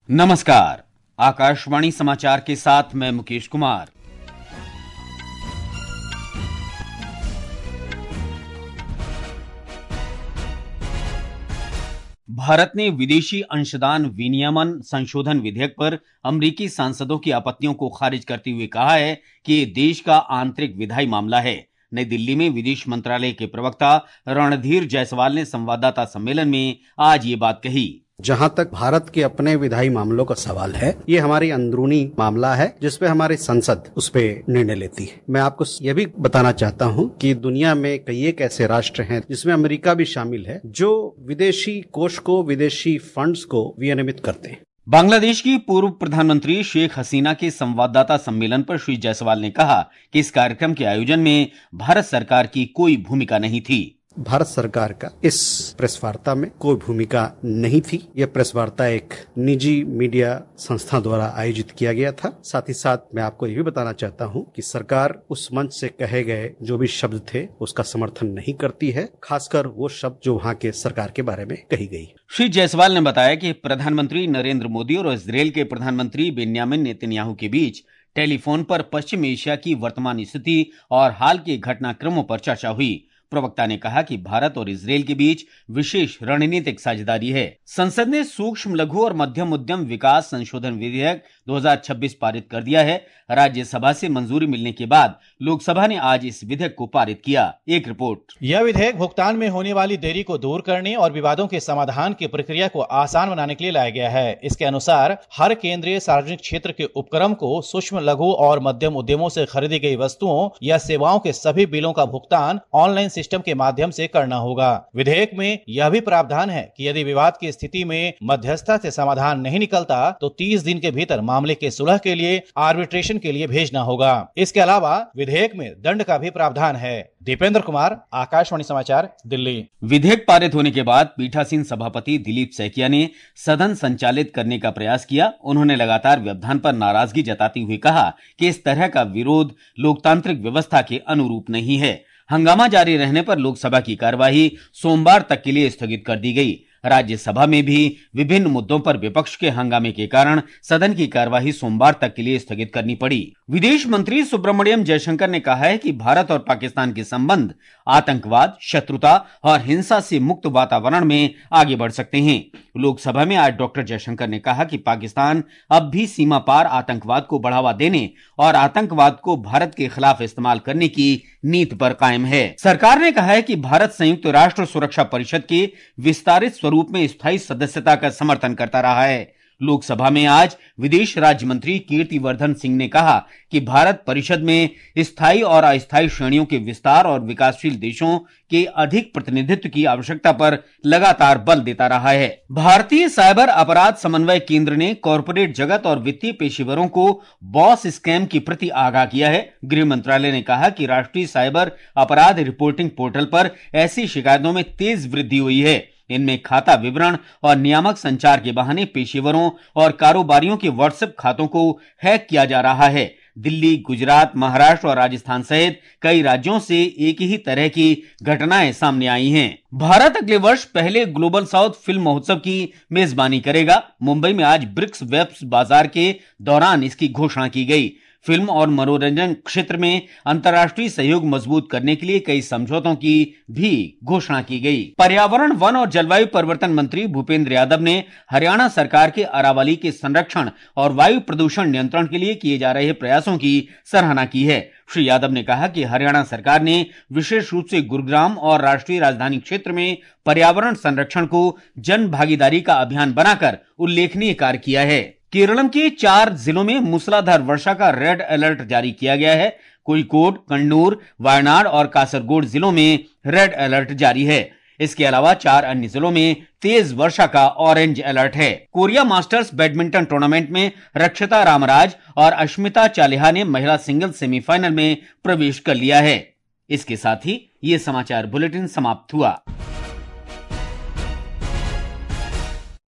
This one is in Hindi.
नमस्कार, आकाशवाणी समाचार के साथ मैं मुकेश कुमार। भारत ने विदेशी अंशदान विनियमन संशोधन विधेयक पर अमेरिकी सांसदों की आपत्तियों को खारिज करते हुए कहा है कि ये देश का आंतरिक विधायी मामला है। नई दिल्ली में विदेश मंत्रालय के प्रवक्ता रणधीर जायसवाल ने संवाददाता सम्मेलन में आज ये बात कही। जहां तक भारत के अपने विधायी मामलों का सवाल है, ये हमारी अंदरूनी मामला है जिसपे हमारी संसद उस पे निर्णय लेती है। मैं आपको यह भी बताना चाहता हूं कि दुनिया में कई एक ऐसे राष्ट्र हैं जिसमें अमेरिका भी शामिल है जो विदेशी कोष को, विदेशी फंड्स को विनियमित करते हैं। बांग्लादेश की पूर्व प्रधानमंत्री शेख हसीना के संवाददाता सम्मेलन पर श्री जायसवाल ने कहा कि इस कार्यक्रम के आयोजन में भारत सरकार की कोई भूमिका नहीं थी। भारत सरकार का इस प्रेस वार्ता में कोई भूमिका नहीं थी। यह प्रेस वार्ता एक निजी मीडिया संस्था द्वारा आयोजित किया गया था। साथ ही साथ मैं आपको यह भी बताना चाहता हूं कि सरकार उस मंच से कहे गए जो भी शब्द थे उसका समर्थन नहीं करती है, खासकर वो शब्द जो वहां के सरकार के बारे में कही गई। श्री जायसवाल ने बताया कि प्रधानमंत्री नरेंद्र मोदी और इजरायल के प्रधानमंत्री बेन्यामिन नेतन्याहू के बीच टेलीफोन पर पश्चिम एशिया की वर्तमान स्थिति और हाल के घटनाक्रमों पर चर्चा हुई। प्रवक्ता ने कहा कि भारत और इजरायल के बीच विशेष रणनीतिक साझेदारी है। संसद ने सूक्ष्म, लघु और मध्यम उद्यम विकास संशोधन विधेयक 2026 पारित कर दिया है। राज्यसभा से मंजूरी मिलने के बाद लोकसभा ने आज इस विधेयक को पारित किया। एक रिपोर्ट। यह विधेयक भुगतान में होने वाली देरी को दूर करने और विवादों के समाधान की प्रक्रिया को आसान बनाने के लिए लाया गया है। इसके अनुसार हर केंद्रीय सार्वजनिक क्षेत्र के उपक्रम को सूक्ष्म, लघु और मध्यम उद्यमों से खरीदी गई वस्तुओं या सेवाओं के सभी बिलों का भुगतान ऑनलाइन सिस्टम के माध्यम से करना होगा। विधेयक में यह भी प्रावधान है कि यदि विवाद की स्थिति में मध्यस्थता से समाधान नहीं निकलता तो 30 दिन के भीतर मामले के सुलह के लिए आर्बिट्रेशन के लिए भेजना होगा। इसके अलावा विधेयक में दंड का भी प्रावधान है। दीपेंद्र कुमार, आकाशवाणी समाचार, दिल्ली। विधेयक पारित होने के बाद पीठासीन सभापति दिलीप सैकिया ने सदन संचालित करने का प्रयास किया। उन्होंने लगातार व्यवधान पर नाराजगी जताते हुए कहा कि इस तरह का विरोध लोकतांत्रिक व्यवस्था के अनुरूप नहीं है। हंगामा जारी रहने पर लोकसभा की कार्यवाही सोमवार तक के लिए स्थगित कर दी गई। राज्यसभा में भी विभिन्न मुद्दों पर विपक्ष के हंगामे के कारण सदन की कार्यवाही सोमवार तक के लिए स्थगित करनी पड़ी। विदेश मंत्री सुब्रमण्यम जयशंकर ने कहा है कि भारत और पाकिस्तान के संबंध आतंकवाद, शत्रुता और हिंसा से मुक्त वातावरण में आगे बढ़ सकते हैं। लोकसभा में आज डॉक्टर जयशंकर ने कहा कि पाकिस्तान अब भी सीमा पार आतंकवाद को बढ़ावा देने और आतंकवाद को भारत के खिलाफ इस्तेमाल करने की नीति पर कायम है। सरकार ने कहा है कि भारत संयुक्त राष्ट्र सुरक्षा परिषद के विस्तारित स्वरूप में स्थायी सदस्यता का समर्थन करता रहा है। लोकसभा में आज विदेश राज्य मंत्री कीर्तिवर्धन सिंह ने कहा कि भारत परिषद में स्थायी और अस्थायी श्रेणियों के विस्तार और विकासशील देशों के अधिक प्रतिनिधित्व की आवश्यकता पर लगातार बल देता रहा है। भारतीय साइबर अपराध समन्वय केंद्र ने कॉरपोरेट जगत और वित्तीय पेशेवरों को बॉस स्कैम की प्रति आगाह किया है। गृह मंत्रालय ने कहा कि राष्ट्रीय साइबर अपराध रिपोर्टिंग पोर्टल पर ऐसी शिकायतों में तेज वृद्धि हुई है। इनमें खाता विवरण और नियामक संचार के बहाने पेशेवरों और कारोबारियों के व्हाट्सएप खातों को हैक किया जा रहा है। दिल्ली, गुजरात, महाराष्ट्र और राजस्थान सहित कई राज्यों से एक ही तरह की घटनाएं सामने आई हैं। भारत अगले वर्ष पहले ग्लोबल साउथ फिल्म महोत्सव की मेजबानी करेगा। मुंबई में आज ब्रिक्स वेब बाजार के दौरान इसकी घोषणा की गई। फिल्म और मनोरंजन क्षेत्र में अंतर्राष्ट्रीय सहयोग मजबूत करने के लिए कई समझौतों की भी घोषणा की गई। पर्यावरण, वन और जलवायु परिवर्तन मंत्री भूपेंद्र यादव ने हरियाणा सरकार के अरावली के संरक्षण और वायु प्रदूषण नियंत्रण के लिए किए जा रहे प्रयासों की सराहना की है। श्री यादव ने कहा कि हरियाणा सरकार ने विशेष रूप से गुरुग्राम और राष्ट्रीय राजधानी क्षेत्र में पर्यावरण संरक्षण को जन भागीदारी का अभियान बनाकर उल्लेखनीय कार्य किया है। केरलम के 4 जिलों में मूसलाधार वर्षा का रेड अलर्ट जारी किया गया है। कोझिकोड, कन्नूर, वायनाड और कासरगोड जिलों में रेड अलर्ट जारी है। इसके अलावा 4 अन्य जिलों में तेज वर्षा का ऑरेंज अलर्ट है। कोरिया मास्टर्स बैडमिंटन टूर्नामेंट में रक्षिता रामराज और अश्मिता चालिहा ने महिला सिंगल्स सेमीफाइनल में प्रवेश कर लिया है। इसके साथ ही ये समाचार बुलेटिन समाप्त हुआ।